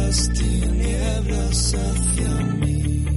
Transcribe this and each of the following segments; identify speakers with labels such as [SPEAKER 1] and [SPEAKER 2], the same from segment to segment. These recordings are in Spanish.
[SPEAKER 1] las tinieblas hacia mí.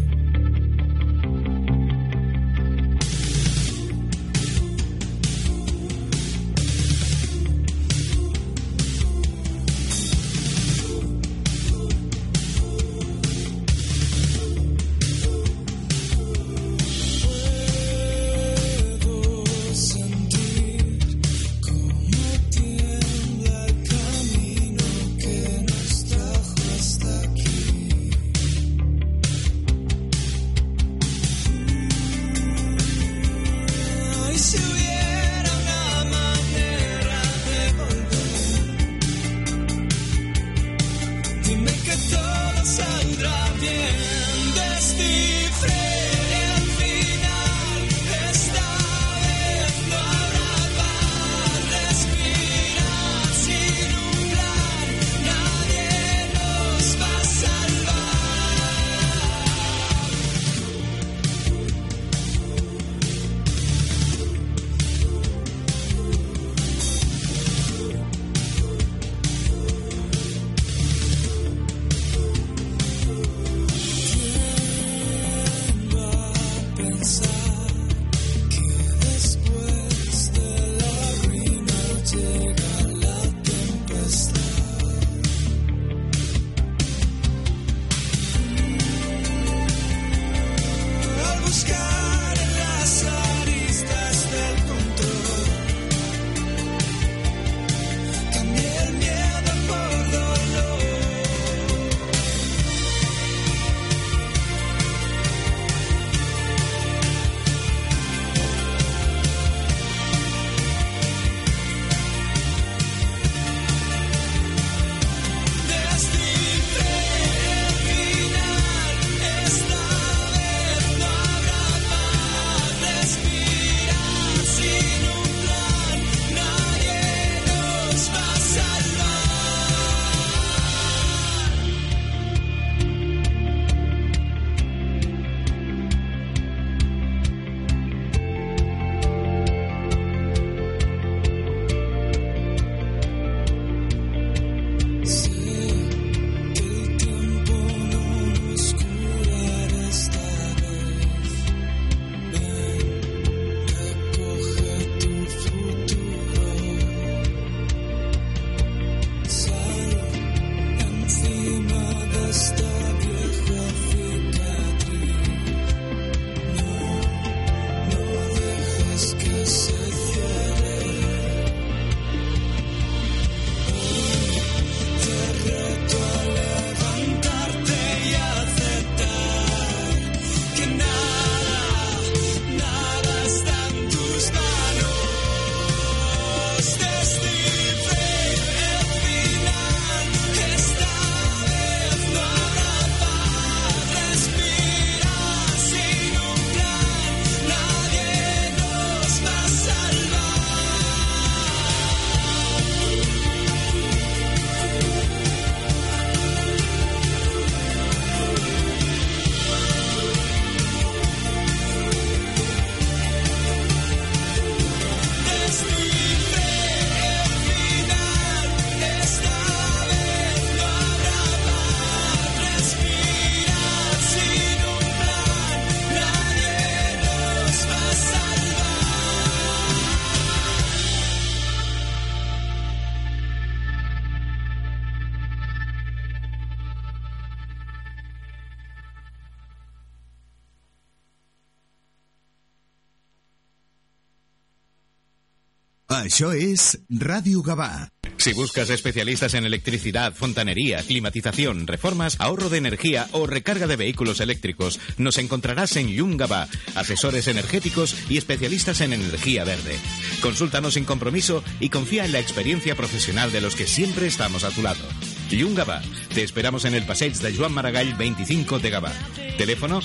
[SPEAKER 2] Això és Ràdio Gavà.
[SPEAKER 3] Si buscas especialistas en electricidad, fontanería, climatización, reformas, ahorro de energía o recarga de vehículos eléctricos, nos encontrarás en Llum Gavà, asesores energéticos y especialistas en energía verde. Consúltanos sin compromiso y confía en la experiencia profesional de los que siempre estamos a tu lado. Llum Gavà. Te esperamos en el Passeig de Joan Maragall 25 de Gavà. Teléfono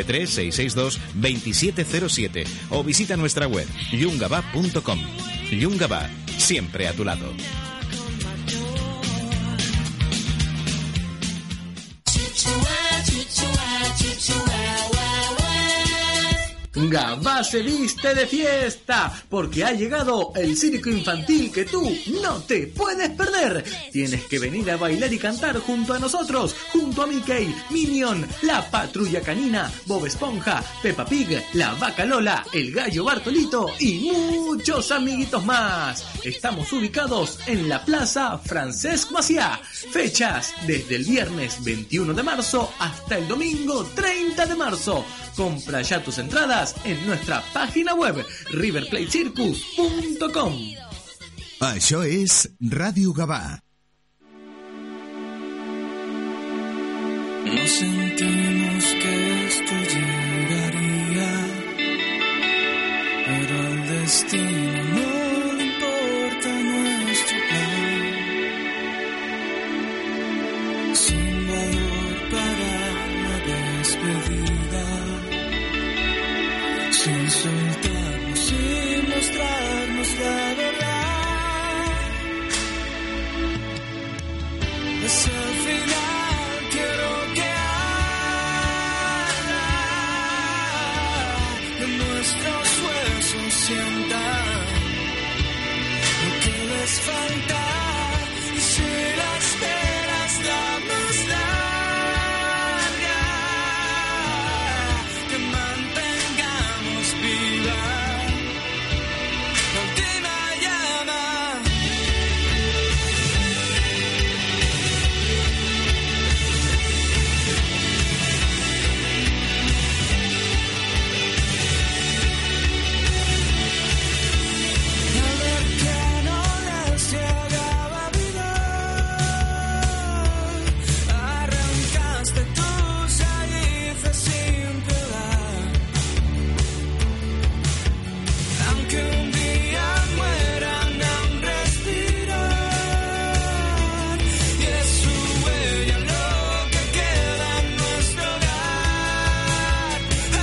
[SPEAKER 3] 936622707 o visita nuestra web llumgavà.com. Llum Gavà, siempre a tu lado.
[SPEAKER 4] Gabá se viste de fiesta porque ha llegado el circo infantil que tú no te puedes perder. Tienes que venir a bailar y cantar junto a nosotros, junto a Mickey, Minion, la Patrulla Canina, Bob Esponja, Peppa Pig, la Vaca Lola, el Gallo Bartolito y muchos amiguitos más. Estamos ubicados en la Plaza Francesc Macià. Fechas desde el viernes 21 de marzo hasta el domingo 30 de marzo. Compra ya tus entradas en nuestra página web riverplatecircus.com.
[SPEAKER 2] Això és Ràdio Gavà.
[SPEAKER 1] No sentimos que esto llegaría, pero al destino no le importa nuestro plan. Sin valor para la despedida, sin soltarnos, sin mostrarnos la verdad. Es el final, quiero que arda, que nuestros huesos sientan lo que les falta. Y si la espera es la más larga, que mantengamos viva la última llama. A ver que no les llega la vida, arrancaste tus raíces sin piedad. Aunque un día mueran, aún respiran, y es su huella lo que queda en nuestro hogar.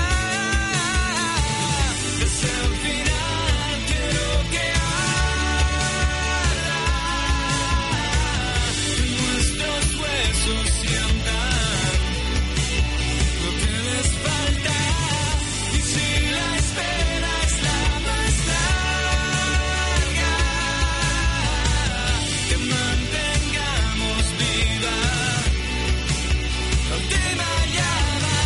[SPEAKER 1] Desde el final quiero que arda, que nuestros huesos sientan lo que les falta. Y si la espera es la más larga, que mantengamos viva la última llama.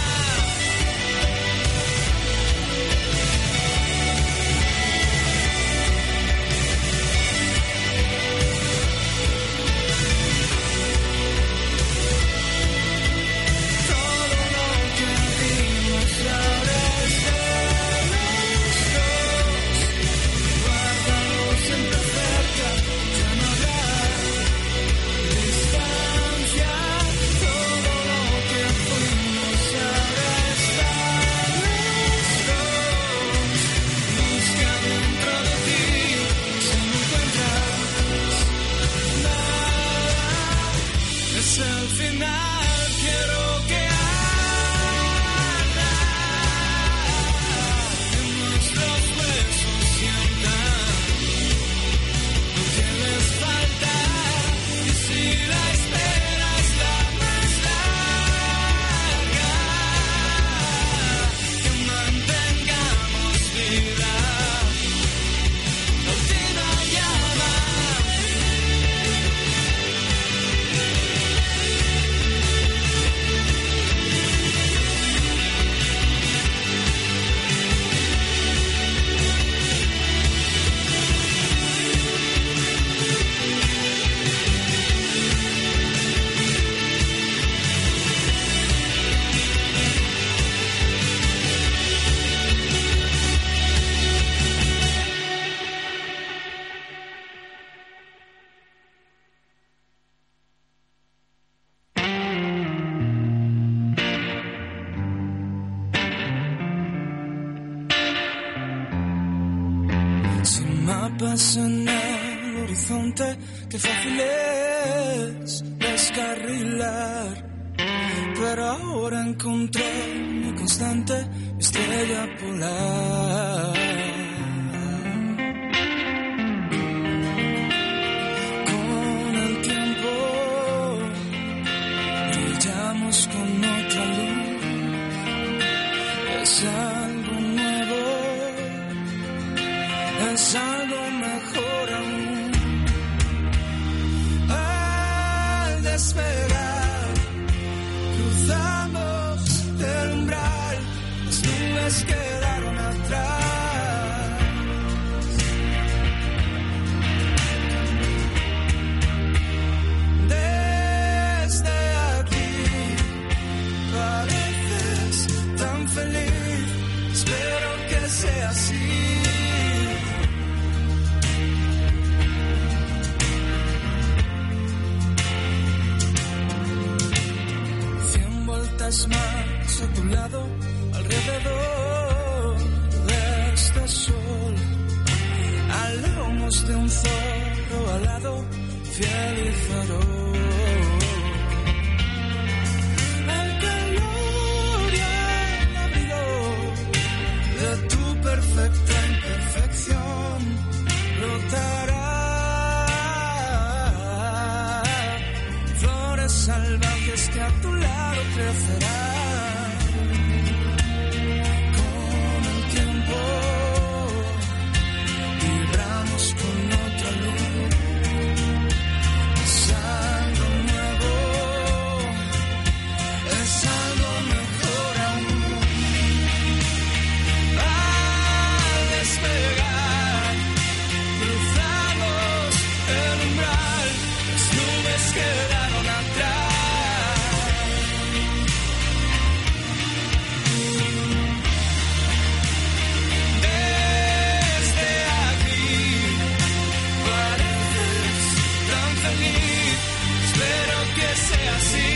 [SPEAKER 1] Todo lo que vimos ahora es de los dos. Guárdalo siempre cerca, ya no habrá distancia. Todo lo que fuimos ahora está los dos. Busca dentro de ti, si no encuentras nada, es el final, quiero que arda, que nuestros huesos sientan lo que les falta. Y si la espera es la más larga, que mantengamos viva la última llama. Sin mapas en el horizonte, qué fácil es descarrilar. Pero ahora encontré mi constante, mi estrella polar. Con el tiempo brillamos con otra luz. Es algo nuevo vez más a tu lado, alrededor de este sol, al lomos de un zorro alado, fiel y feroz. El calor y el abrigo de tu perfecta imperfección brotará. Flores salvajes que a tu lado crecerán. Con el tiempo vibramos con otra luz. Es algo nuevo, es algo mejor aún. Al despegar, cruzamos el umbral, las nubes quedaron atrás. Desde aquí pareces tan feliz, espero que sea así.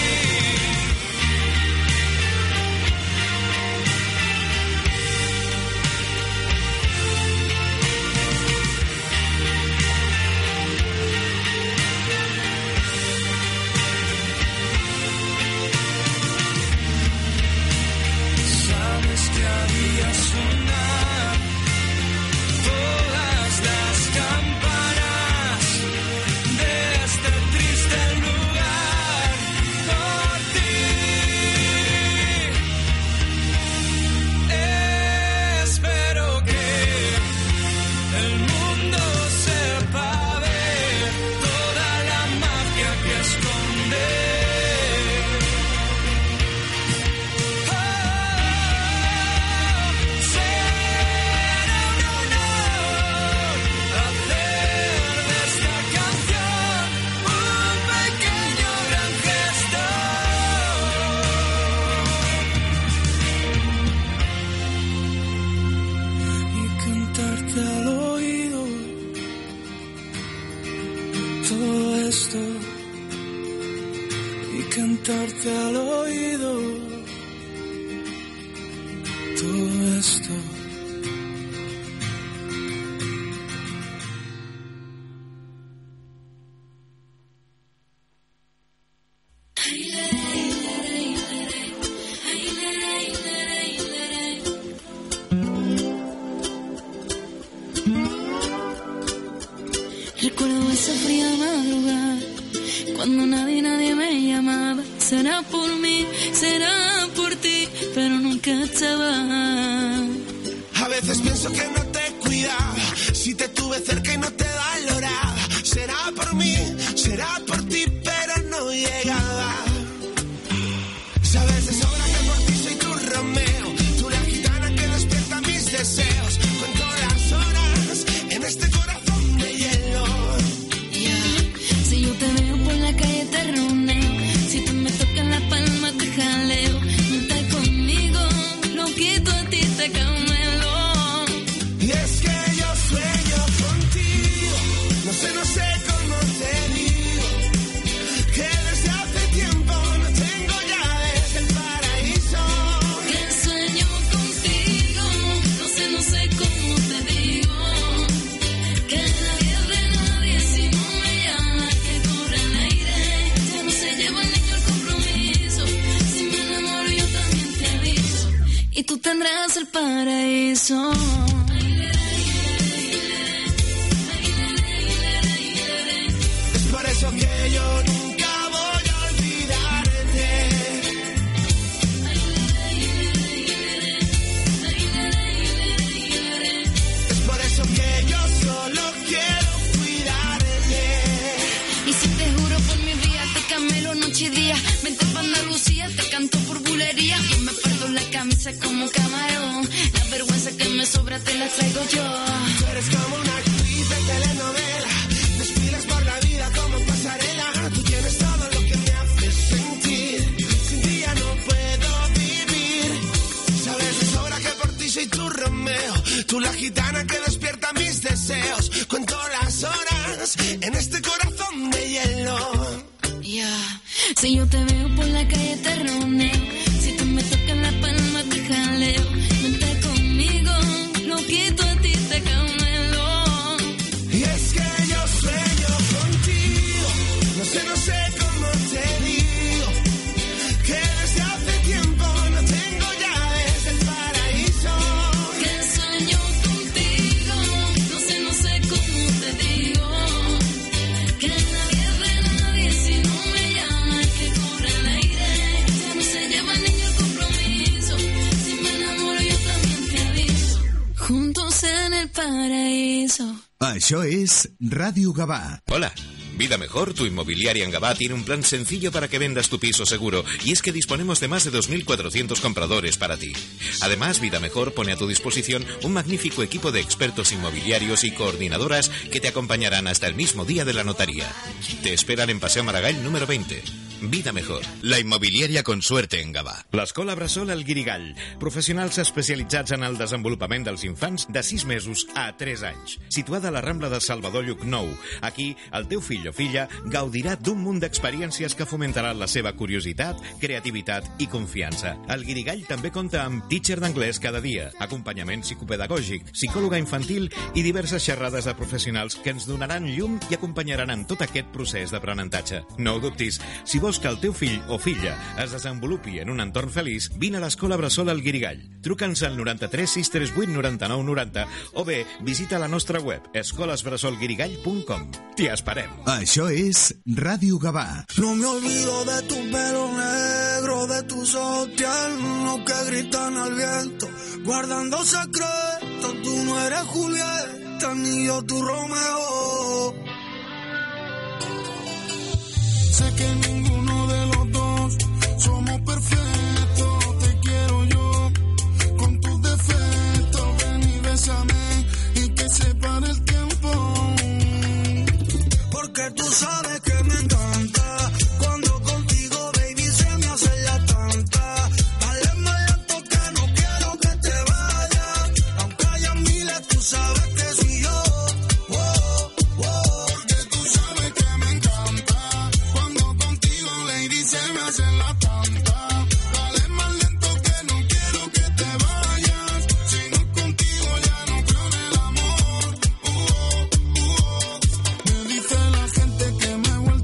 [SPEAKER 1] Sabes que haría sonar todas las campanas de este triste lugar por ti. Espero que el mundo sepa ver toda la magia que esconde. Será un honor hacer de esta canción un pequeño gran gesto y cantarte al oído todo esto, y cantarte al oído todo esto.
[SPEAKER 5] Recuerdo esa fría madrugada, cuando nadie me llamaba. Será por mí, será por ti, pero nunca estaba.
[SPEAKER 6] A veces pienso que no te cuidaba, si te tuve cerca y no te valoraba. Será por mí, será por ti, pero no llegaba. Sabes de sobra que por ti soy tu Romeo, tú la gitana que despierta mis deseos. Cuento las horas en este corazón de hielo.
[SPEAKER 5] Si yo te veo por la calle te roneo, si tú me tocas la palma te jaleo. No estás conmigo, lo quito a ti te camelo.
[SPEAKER 6] Y es que yo sueño contigo, no sé cómo te digo, que desde hace tiempo no tengo llaves del paraíso.
[SPEAKER 5] Que sueño contigo, no sé cómo te digo, que nadie es de nadie si no me llama, que corre el aire, ya no se lleva el niño el compromiso. Si me enamoro yo también te aviso, y tú tendrás el paraíso.
[SPEAKER 6] Es por eso que yo nunca voy a olvidarte. Es por eso que yo solo quiero cuidarte.
[SPEAKER 5] Y si te juro por mi vida, te camelo noche y día. Vente pa' Andalucía, te canto por bulería. Yo me pierdo la camisa como camarón, la vergüenza que me sobra te la traigo yo.
[SPEAKER 6] Tú eres como una actriz de telenovela, desfilas por la vida como pasarela. Tú tienes todo lo que me hace sentir, sin ti ya no puedo vivir. Sabes de sobra que por ti soy tu Romeo, tú la gitana que despierta mis deseos. Cuento las horas en este corazón de hielo.
[SPEAKER 5] Si yo te veo por la calle te roneo,
[SPEAKER 2] Això és Ràdio Gavà.
[SPEAKER 3] Hola. Vida Mejor, tu inmobiliaria en Gavà, tiene un plan sencillo para que vendas tu piso seguro, y es que disponemos de más de 2.400 compradores para ti. Además, Vida Mejor pone a tu disposición un magnífico equipo de expertos inmobiliarios y coordinadoras que te acompañarán hasta el mismo día de la notaría. Te esperan en Paseo Maragall número 20. Vida Mejor, la immobiliària con suerte en Gavà. L'Escola Bressol El Guirigall, professionals especialitzats en el desenvolupament dels infants de 6 mesos a 3 anys. Situada a la Rambla de Salvador Llucnou. Aquí, el teu fill o filla gaudirà d'un munt d'experiències que fomentaran la seva curiositat, creativitat i confiança. El Guirigall també compta amb teacher d'anglès cada dia, acompanyament psicopedagògic, psicòloga infantil i diverses xerrades de professionals que ens donaran llum i acompanyaran en tot aquest procés d'aprenentatge. No ho dubtis, si vols que el teu fill o filla es desenvolupi en un entorn feliç, vine a l'Escola Bressol El Guirigall. Truca'ns al 93 638 99 90 o bé visita la nostra web escolasbressolguirigall.com. T'hi esperem.
[SPEAKER 2] Això és Ràdio Gavà.
[SPEAKER 6] No me olvido de tu pelo negro, de tus ojos tiernos que gritan al viento, guardando secretos. Tú no eres Julieta, ni yo tu Romeo. Sé que ninguno de los dos somos perfectos. Te quiero yo con tus defectos. Ven y bésame y que se pare el tiempo. Porque tú sabes que me encanta cuando contigo, baby, se me hace la tanta. Dale más lento que no quiero que te vayas. Aunque haya miles, tú sabes que soy yo. Porque tú sabes que me encanta cuando contigo, lady, se me hace la tanta. Dale más lento que no quiero que te vayas. Si no es contigo ya no creo en el amor. Me dice la gente que me vuelve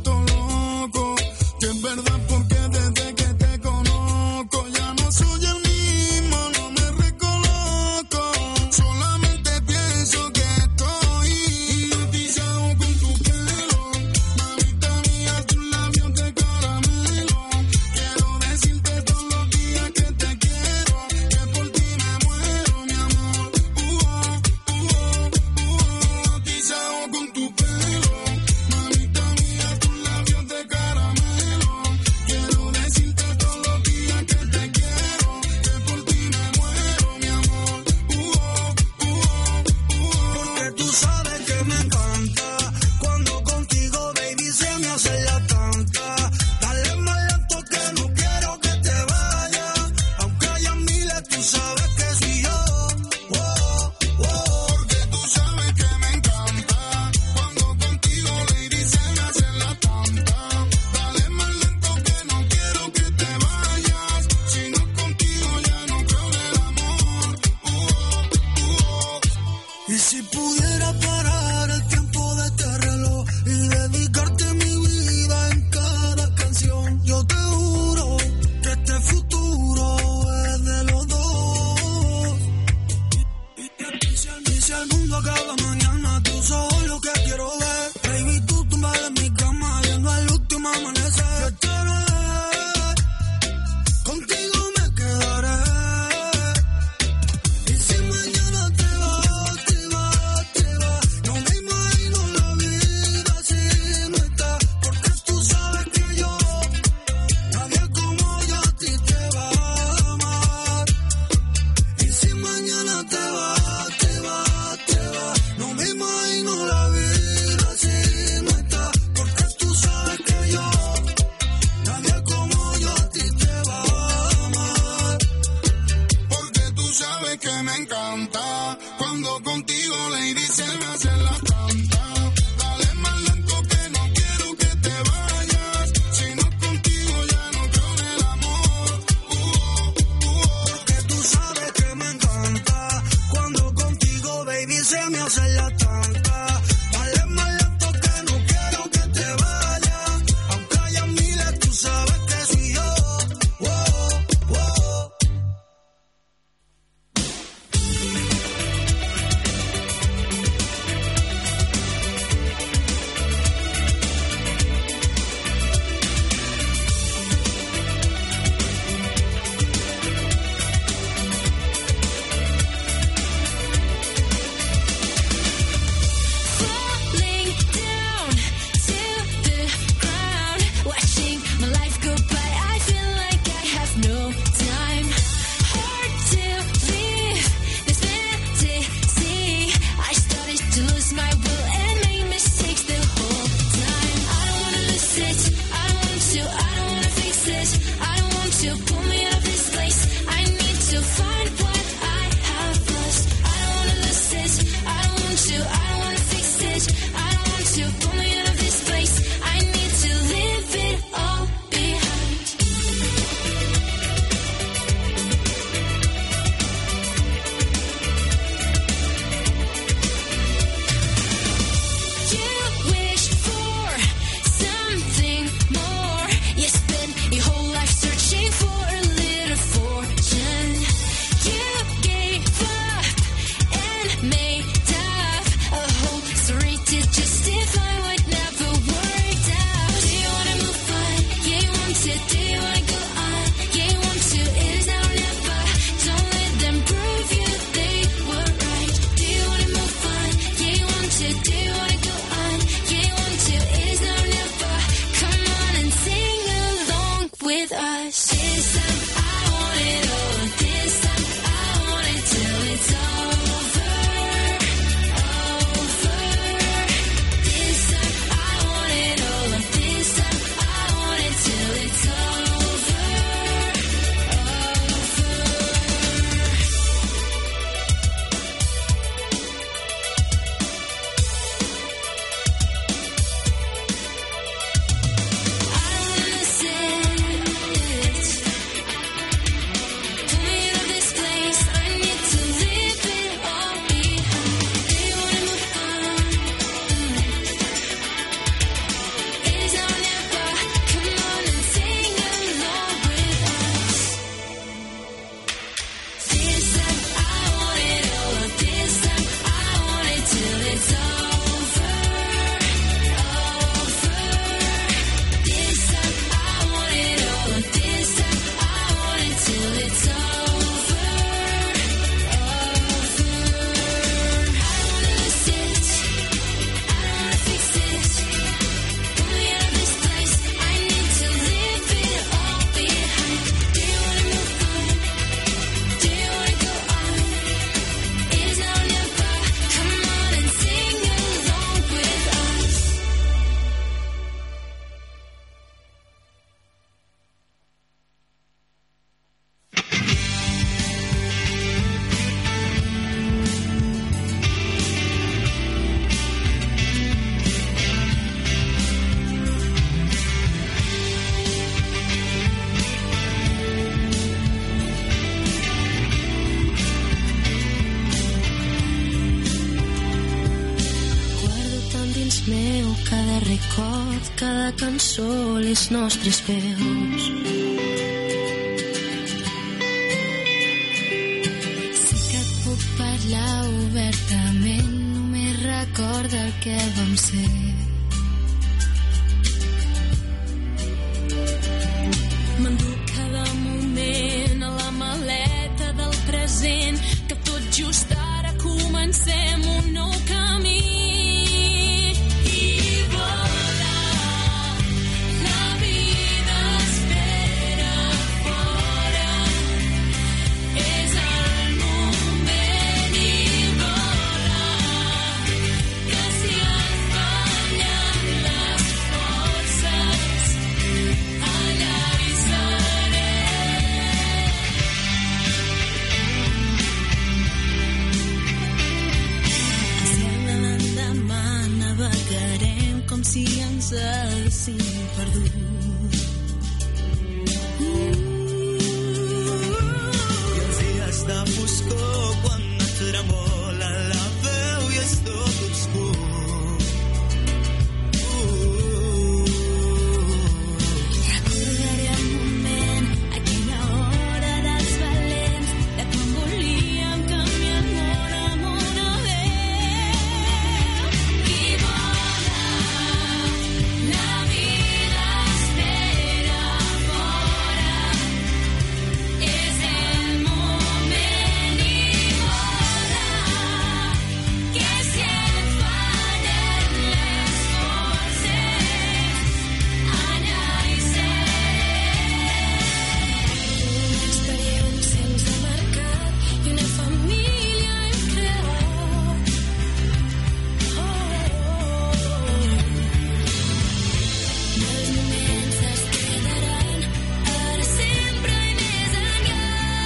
[SPEAKER 5] cada cançó, les nostres veus. Sí que et puc parlar obertament, només recorda el que vam ser. M'enduc cada moment a la maleta del present, que tot just ara comencem un nou camí. Si ens haguéssim perdut.
[SPEAKER 1] I els dies de foscor, quan et tremola la veu i és tot obscur.
[SPEAKER 5] Recordaré el moment, aquella hora dels valents, de quan volíem canviar el món amb una veu. I vola, la vida espera fora, és el moment i vola, que si et fallen les forces, allà hi seré. Una experiència ens ha marcat i una família hem creat. Els moments es quedaran ara sempre i més enllà.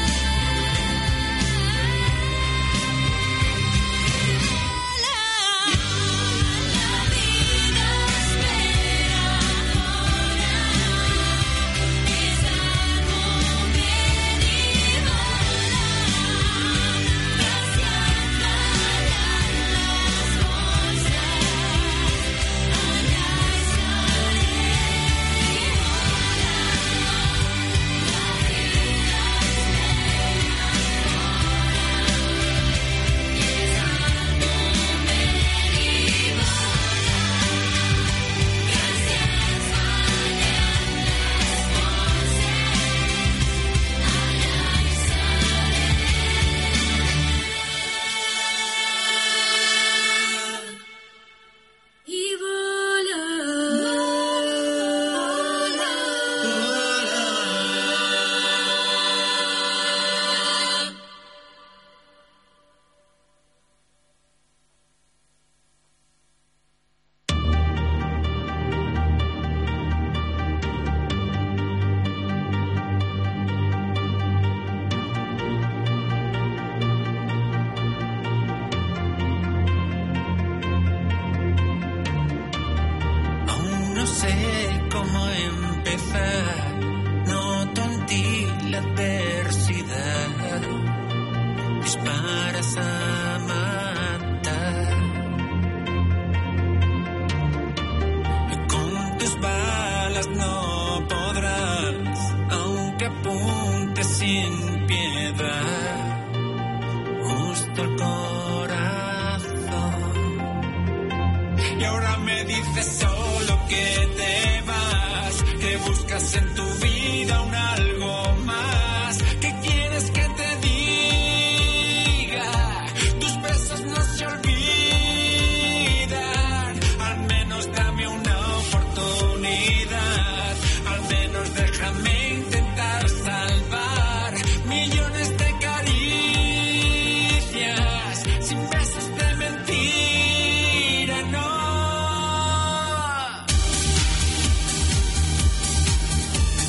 [SPEAKER 5] La vida espera fora, és el moment i vola, que si et fallen les forces, allà hi seré. I vola,
[SPEAKER 1] Aún no sé cómo empezar, noto en ti la adversidad, disparas a matar. Con tus balas no podrás, aunque apuntes sin piedad, justo al corazón. Y ahora me dices solo que te vas, que buscas en tu vida un algo más. ¿Qué quieres que te diga? Tus besos no se olvidan. Al menos dame una oportunidad. Al menos déjame intentar salvar millones de caricias sin besos de mentira, no.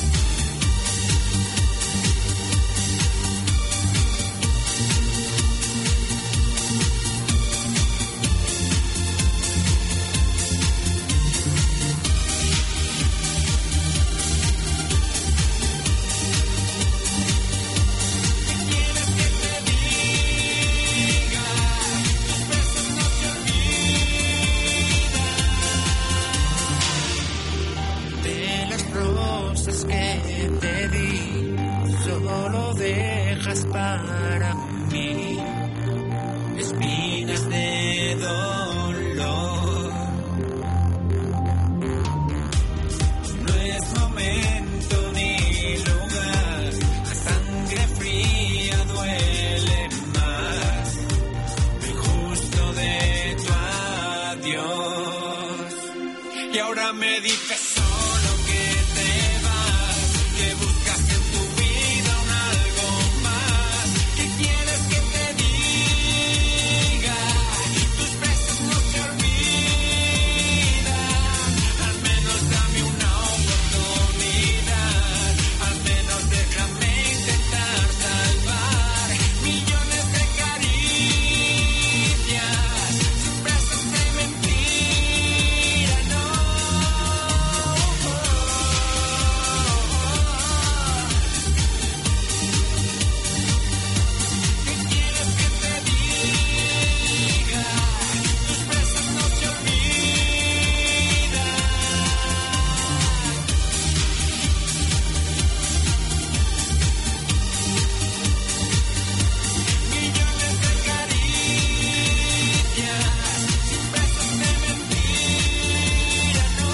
[SPEAKER 1] rosas que te di, solo dejas para mí espinas de dolor. No es momento ni lugar, la sangre fría duele más, lo injusto de tu adiós. Y ahora me dices solo que te vas, que buscas en tu vida un algo más. ¿Qué quieres que te diga? Tus besos no se olvidan. Al menos dame una oportunidad, al menos déjame intentar salvar millones de caricias sin besos de mentira, no. ¿Qué quieres que te diga? Tus besos no se olvidan. Millones de caricias sin besos de mentira, no.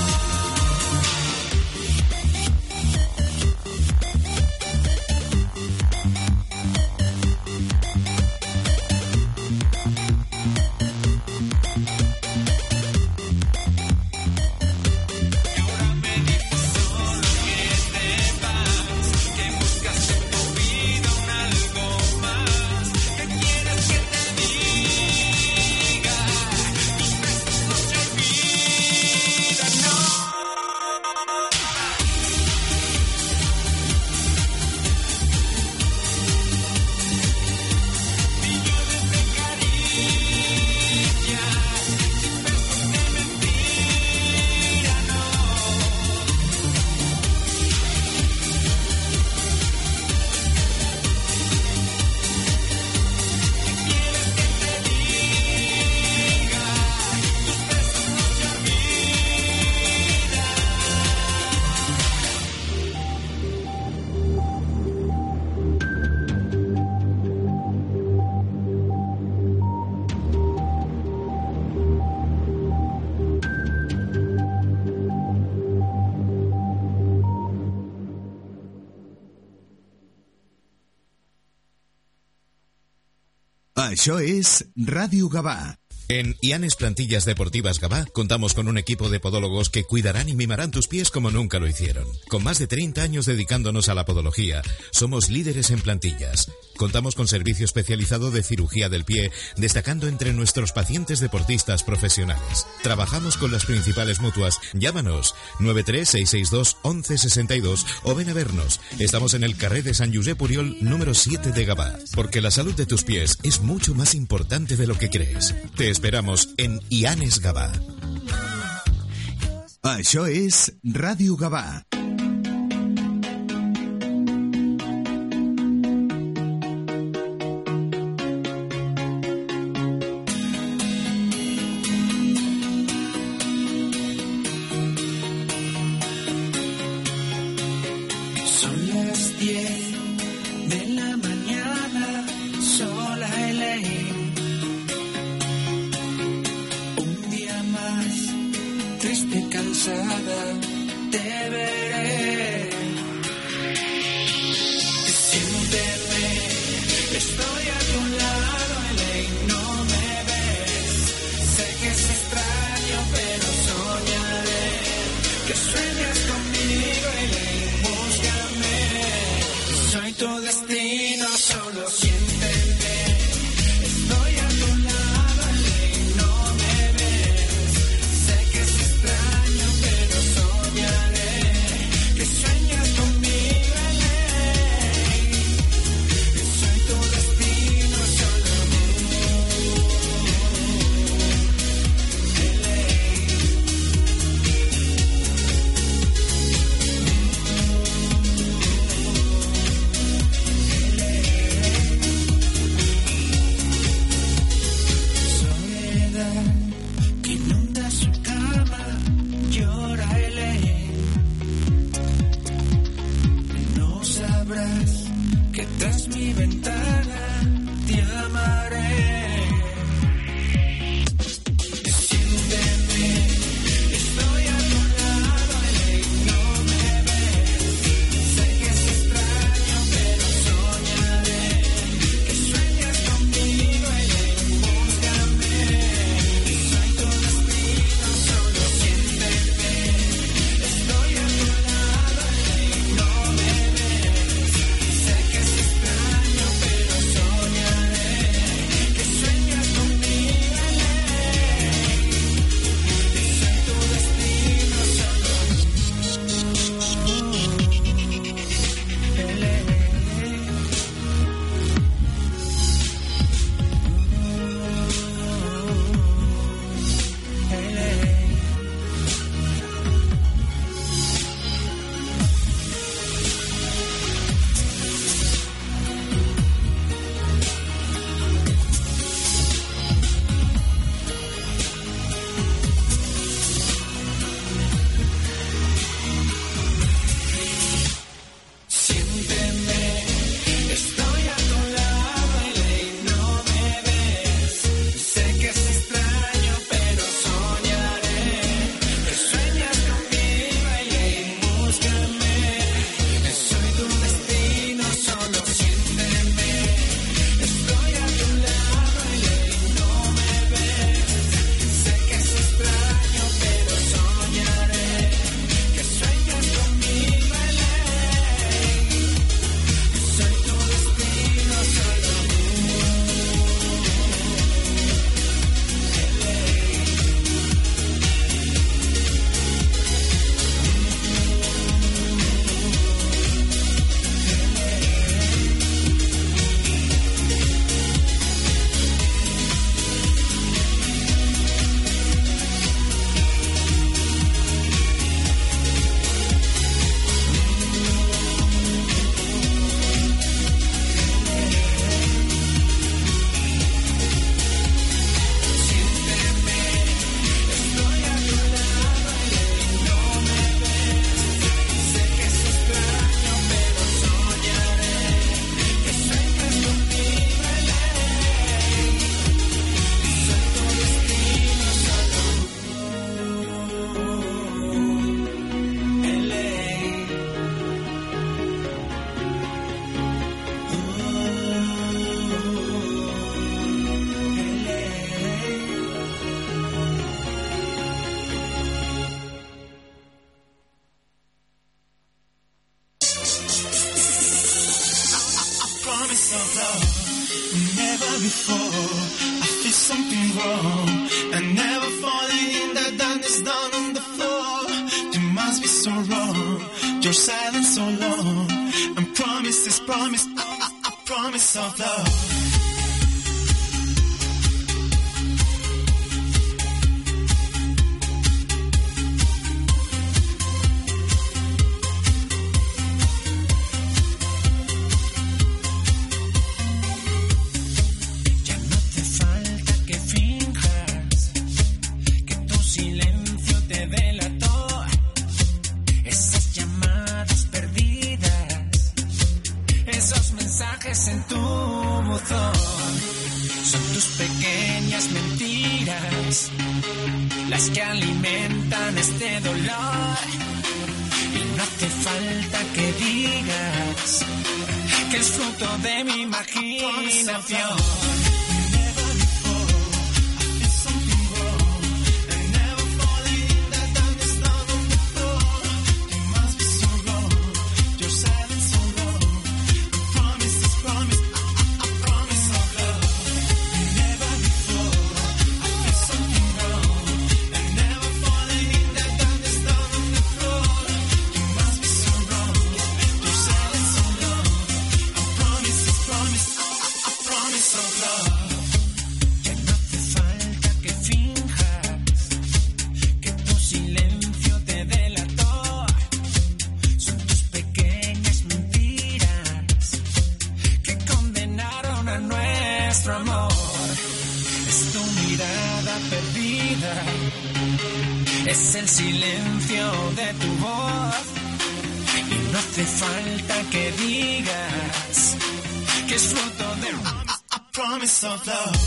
[SPEAKER 1] Y ahora me dices solo que te vas, que buscas en tu vida un algo más. ¿Qué quieres que te diga? Tus besos no se olvidan, no. Millones de caricias sin besos de mentira, no. ¿Quieres que te diga? Tus besos no se olvidan.
[SPEAKER 2] Això és Ràdio Gavà.
[SPEAKER 3] En Ianes Plantillas Deportivas Gavà contamos con un equipo de podólogos que cuidarán y mimarán tus pies como nunca lo hicieron. Con más de 30 años dedicándonos a la podología, somos líderes en plantillas. Contamos con servicio especializado de cirugía del pie, destacando entre nuestros pacientes deportistas profesionales. Trabajamos con las principales mutuas. Llámanos 936621162 o ven a vernos. Estamos en el carrer de Sant Josep Oriol, número 7 de Gavà. Porque la salud de tus pies es mucho más importante de lo que crees. Te esperamos en Ianes Gavà.
[SPEAKER 2] Això és Ràdio Gavà.
[SPEAKER 1] Son las 10 de la mañana, sola Elaine. Un día más, triste y cansada, te veré. Siénteme, estoy a tu lado, Elaine, no me ves. Sé que es extraño, pero soñaré que sueñas conmigo, Elaine, búscame. Soy tu destino, solo siénteme. Estoy a tu lado, Elaine, no me ves. Sé que es extraño, pero soñaré
[SPEAKER 6] of love. Never before I feel something wrong. And never falling in the darkness down on the floor. You must be so wrong. Your silence so long. And promises, promise, I promise of love.
[SPEAKER 7] En tu buzón son tus pequeñas mentiras las que alimentan este dolor, y no hace falta que digas que es fruto de mi imaginación. Es el silencio de tu voz, y no hace falta que digas que es fruto de a promise of love.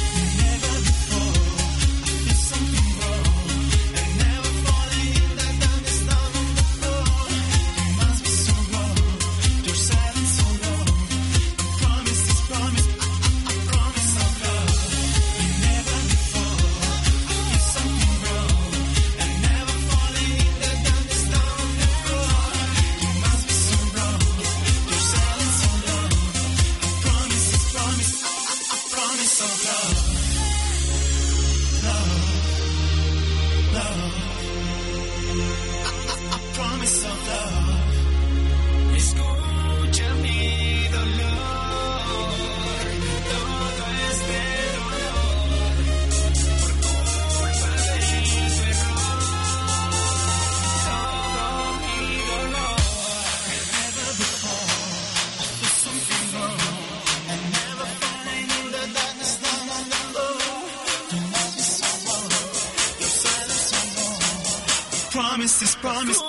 [SPEAKER 7] Promise is promise.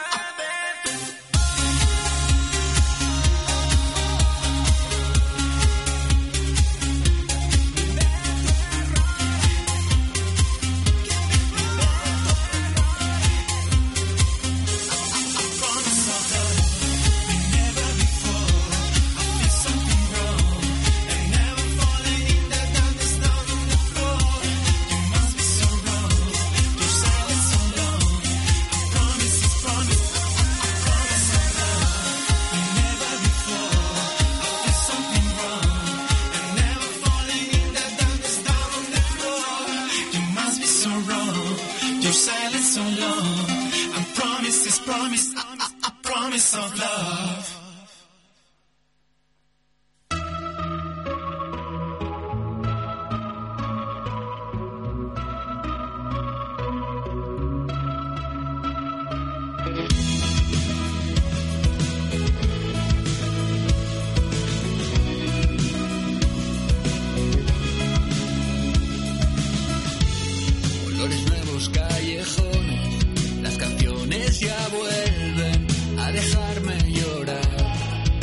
[SPEAKER 7] Your silence so long, and promise is promise, a promise of love.
[SPEAKER 1] Olores nuevos, callejones, las canciones ya vuelven a dejarme llorar.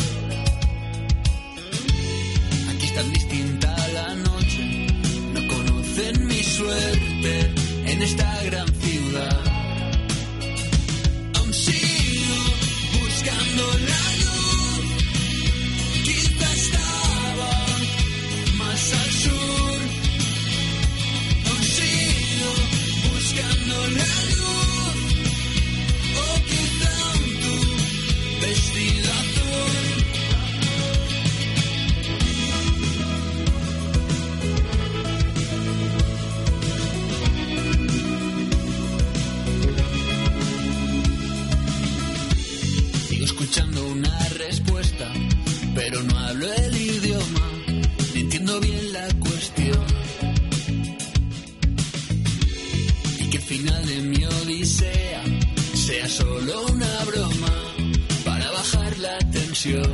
[SPEAKER 1] Aquí es tan distinta la noche, no conocen mi suerte en esta gran ciudad. Aún sigo buscando la luz, quizá estaba más al sur. Aún sigo buscando la luz, o quizá tu vestido azul.
[SPEAKER 8] solo una broma para bajar la tensión.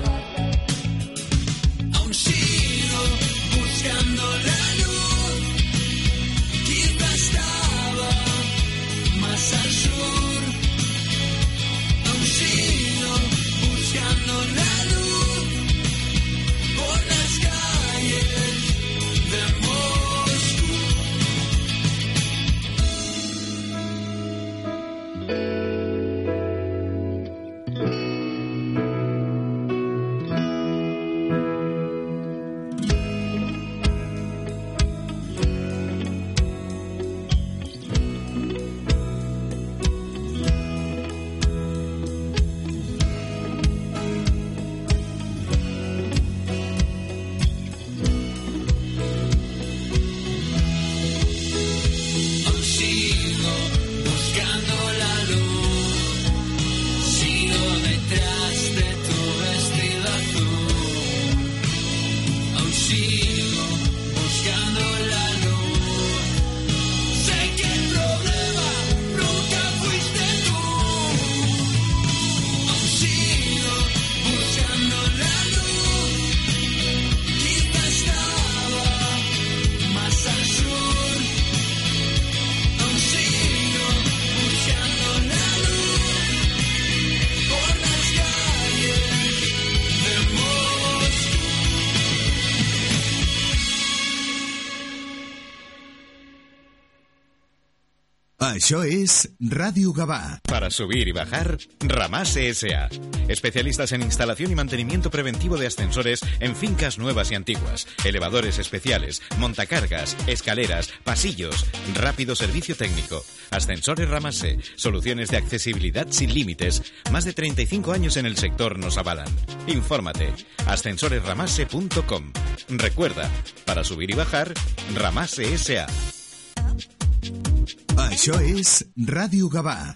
[SPEAKER 8] Aún sigo buscando la luz, quizá estaba más al sur. Aún sigo buscando la luz por las calles de Moscú. Aún sigo buscando la luz, sigo detrás de tu vestido azul. Aún sigo buscando la luz, sé que el problema nunca fuiste tú. Aún sigo buscando la luz, quizá estaba más al sur. Aún sigo buscando la luz por las calles de Moscú.
[SPEAKER 2] Això és Ràdio Gavà.
[SPEAKER 3] Para subir y bajar, Ramase S.A. Especialistas en instalación y mantenimiento preventivo de ascensores en fincas nuevas y antiguas, elevadores especiales, montacargas, escaleras, pasillos, rápido servicio técnico. Ascensores Ramase, soluciones de accesibilidad sin límites. Más de 35 años en el sector nos avalan. Infórmate. ascensoresramase.com. Recuerda, para subir y bajar, Ramase S.A.
[SPEAKER 2] Això és Ràdio Gavà.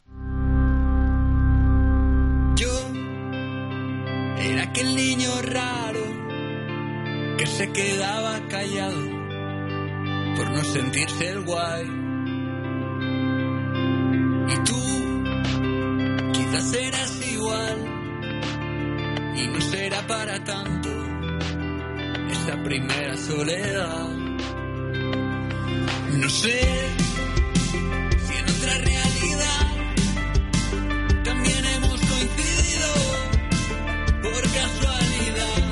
[SPEAKER 8] Yo era aquel niño raro que se quedaba callado por no sentirse el guay. Y tú quizás eras igual y no será para tanto esa primera soledad. No sé si en otra realidad también hemos coincidido por casualidad.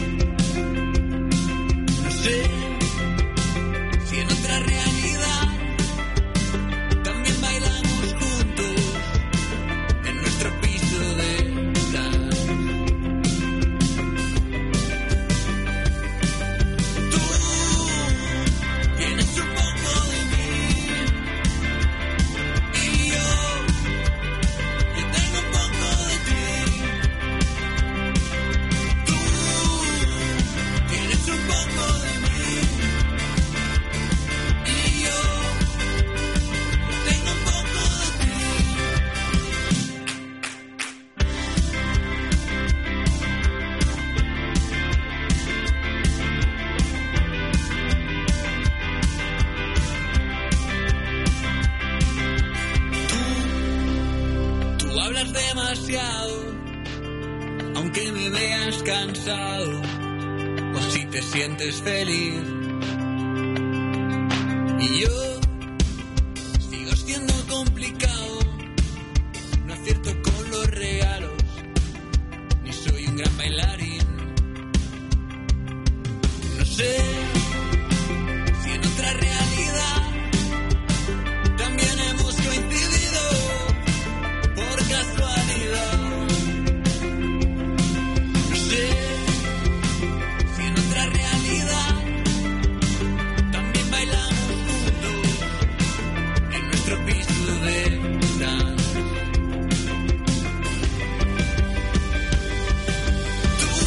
[SPEAKER 8] No sé si en otra realidad también bailamos juntos en nuestro piso de dance. Tú tienes un poco de mí y yo tengo un poco de ti. Tú tienes un poco de mí y yo tengo un poco de ti. Tú hablas demasiado, aunque me veas cansado, o si te sientes feliz. Y yo sigo siendo complicado, no acierto con los regalos, ni soy un gran bailarín. No sé si en otra realidad también hemos coincidido por casualidad. No sé si en otra realidad también bailamos juntos en nuestro piso de dance. Tú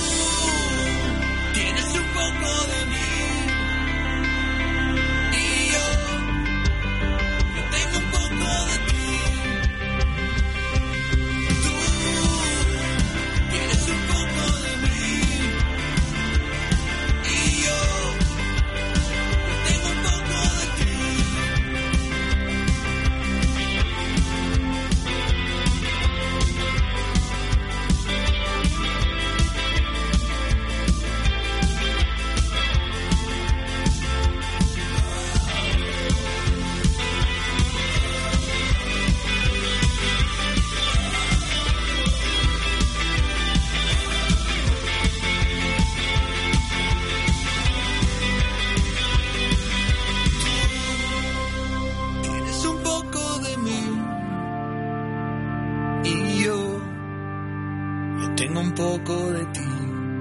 [SPEAKER 8] tengo un poco de ti.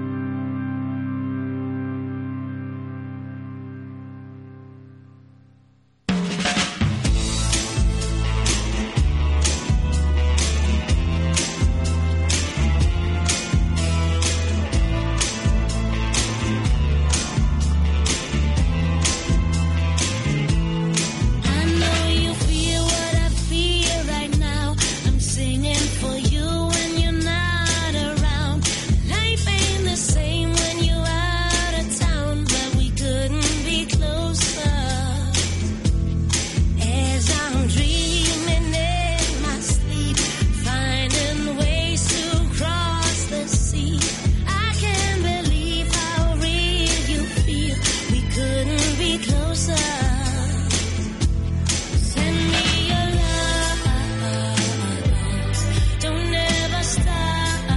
[SPEAKER 5] I know you feel what I feel right now. I'm singing for you when you're not around. Life ain't the same when you're out of town, but we couldn't be closer. As I'm dreaming in my sleep, finding ways to cross the sea. I can't believe how real you feel. We couldn't be closer. Send me your love, don't ever stop.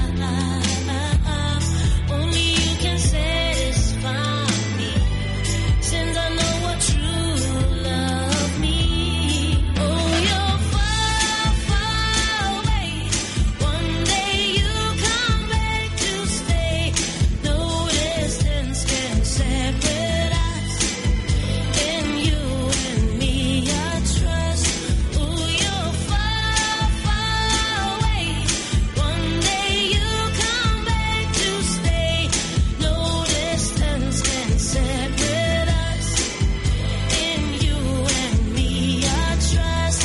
[SPEAKER 5] Only you can satisfy me, since I know what true love means. Oh, you're far, far away. One day you come back to stay. No distance can separate us. In you and me, I trust. Ooh, you're far, far away. One day you come back to stay. No distance can separate us. In you and me, I trust.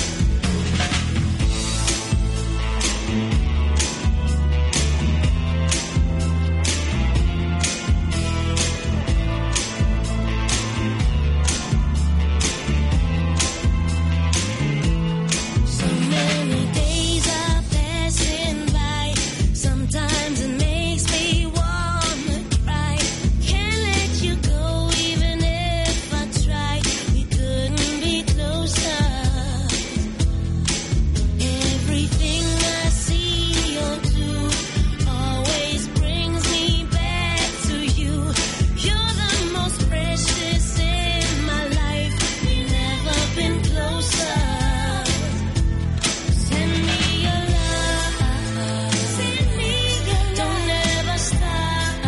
[SPEAKER 5] So many days are passing by. Sometimes it makes me wanna cry. Can't let you go even if I try. We couldn't be closer. Everything I see or do always brings me back to you. You're the most precious in my life. We've never been closer. Send me your love. Send me your love. Don't ever stop.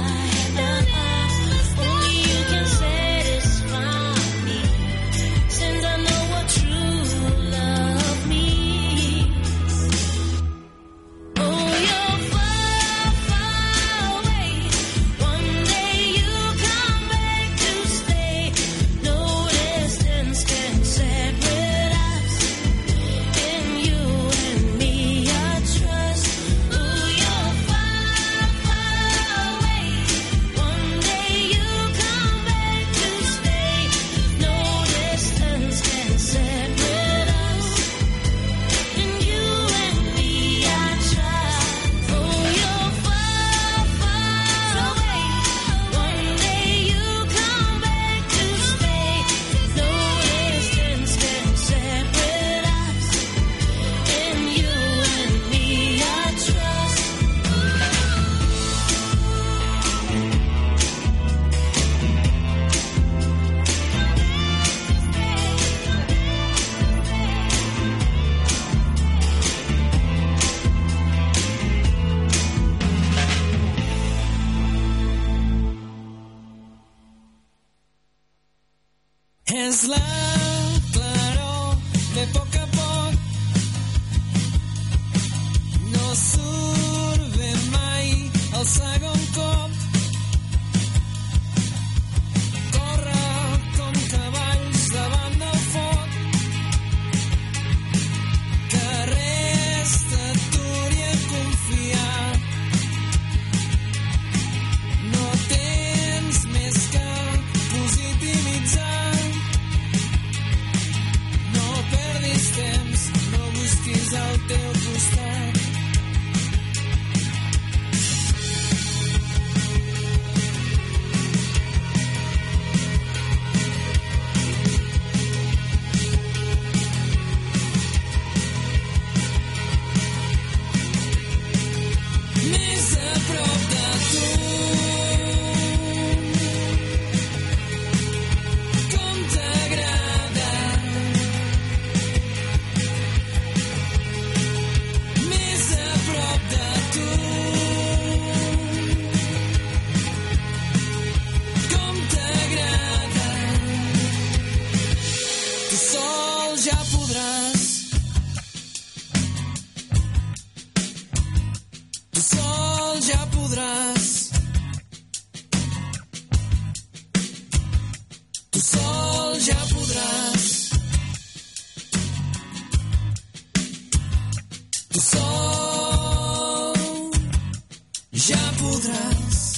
[SPEAKER 5] Only you can satisfy me, since I know what true love means. Oh, you're far, far away. One day you come back to stay. No distance can separate us. In you and me, I trust. Ooh, you're far, far away. One day you come back to stay. No distance can separate us. In you and me, I trust. Oh, you're far, far away. One day you come back to stay. No distance can separate us. In you and me, I trust.
[SPEAKER 8] És la claror de poc a poc. No surt bé mai el segon cop. Corre com cavalls davant del foc. Que res t'aturi a confiar. No tens més que positivitzar. No perdis temps, no busquis al teu costat. Més a prop de tu. Com t'agrada. Més sol ya podrás. Tu sol ya podrás. Tu sol ya podrás.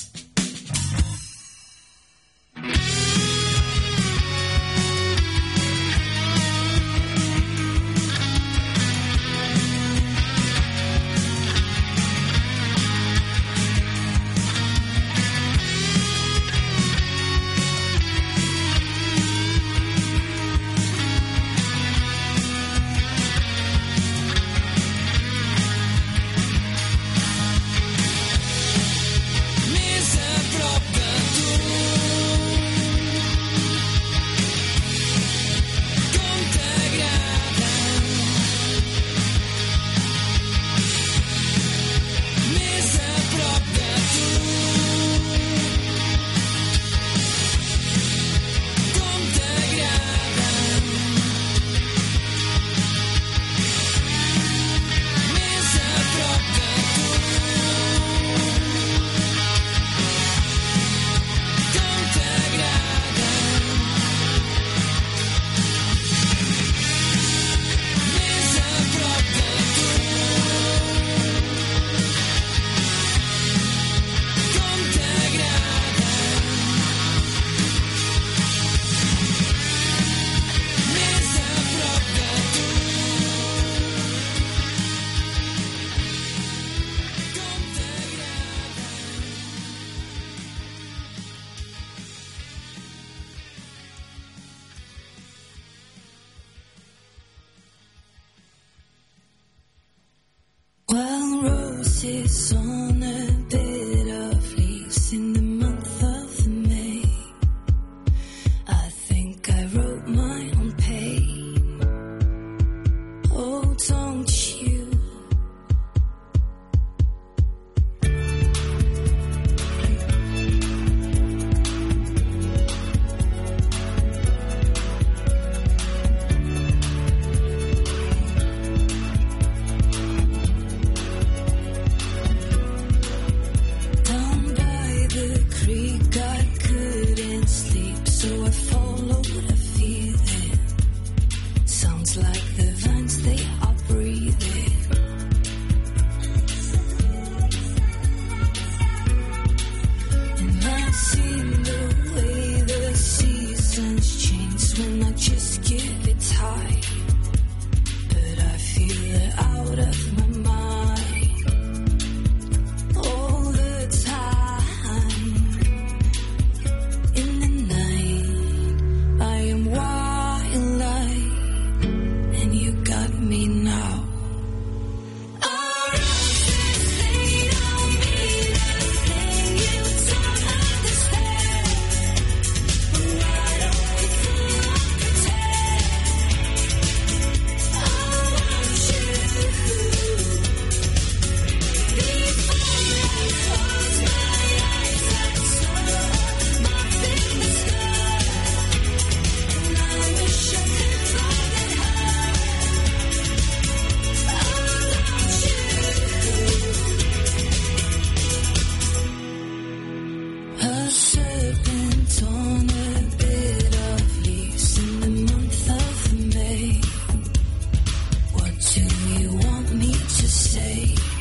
[SPEAKER 8] Més a prop de tu. Com t'agrada. Més a prop de tu. Com t'agrada. Més a prop de tu. Com t'agrada. Més a prop de tu. Com t'agrada. Més a prop de tu. Com
[SPEAKER 5] While roses on a bed of leaves in the month of May, I think I wrote my own pain. Oh, don't you? Down by the creek I couldn't sleep, so I followed a feeling. Sounds like the vines they are breathing. And I've seen the way the seasons change when I just give it time. But I feel it out of my mind all the time. In the night, I am wild-eyed, and you got me now. Our roses, they don't mean a thing. You don't understand. Why don't we pretend? I want you. Before I close my eyes, I saw my fingers go. And I wish I could forget her. I want you. A serpent on a bed of leaves in the month of May. What do you want me to say?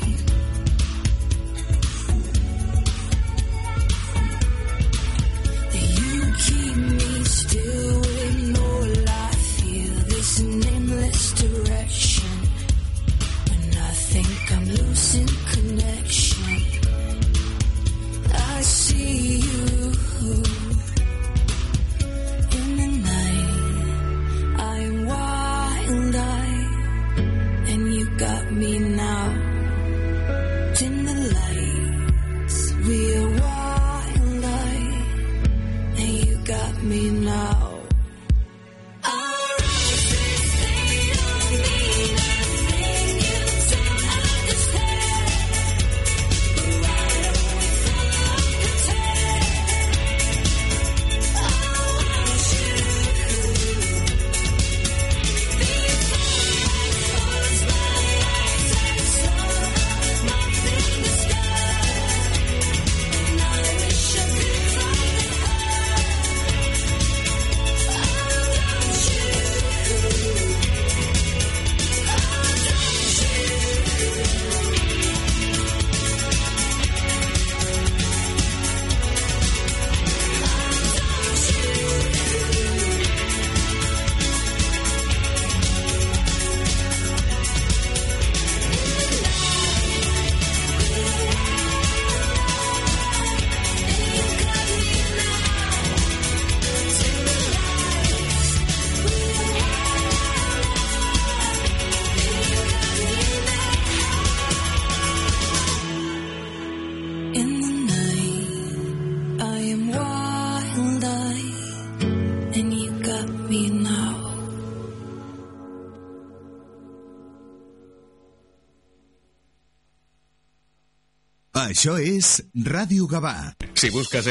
[SPEAKER 5] You keep me still when all I feel is an aimless direction. When I think I'm losing connection, I see you. In the night, I'm wild-eyed, and you got me now. In the lights, we're wild-eyed, and you got me now. Our roses, they don't mean a thing. You don't understand.
[SPEAKER 2] Això és Ràdio Gavà.
[SPEAKER 3] Si buscas